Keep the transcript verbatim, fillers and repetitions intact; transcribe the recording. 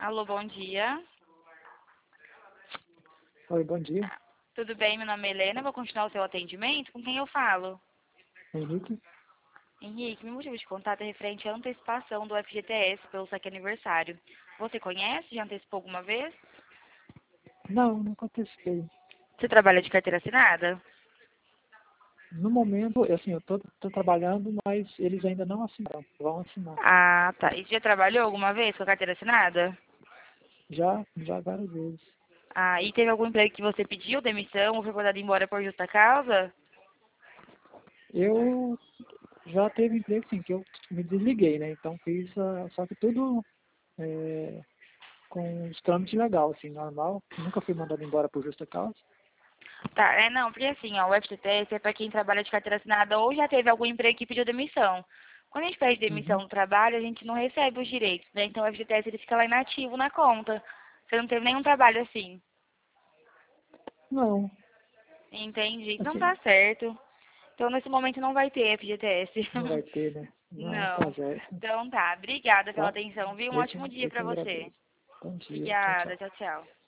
Alô, bom dia. Oi, bom dia. Tudo bem? Meu nome é Helena. Vou continuar o seu atendimento. Com quem eu falo? Henrique? Henrique, meu motivo de contato é referente à antecipação do F G T S pelo saque aniversário. Você conhece? Já antecipou alguma vez? Não, não contestei. Você trabalha de carteira assinada? No momento, assim, eu tô, tô trabalhando, mas eles ainda não assinaram. Vão assinar. Ah, tá. E você já trabalhou alguma vez com a carteira assinada? Já, já várias vezes. Ah, e teve algum emprego que você pediu demissão ou foi mandado embora por justa causa? Eu já teve emprego, sim, que eu me desliguei, né? Então fiz, ah, só que tudo é, com os trâmites legais, assim, normal. Nunca fui mandado embora por justa causa. Tá, é não, porque assim, ó, o F G T S é para quem trabalha de carteira assinada ou já teve algum emprego que pediu demissão. Quando a gente pede demissão Uhum. no trabalho, a gente não recebe os direitos, né? Então o F G T S ele fica lá inativo na conta. Você não teve nenhum trabalho assim. Não, Entendi. Então assim, tá certo. Então nesse momento não vai ter F G T S. não vai ter, né? Não, tá Não. zero. Então tá. Obrigada pela Tá? atenção, viu? Um Eu que, ótimo dia eu que pra você. agradeço. Bom dia. Tchau, Obrigada. tchau. Tchau, tchau.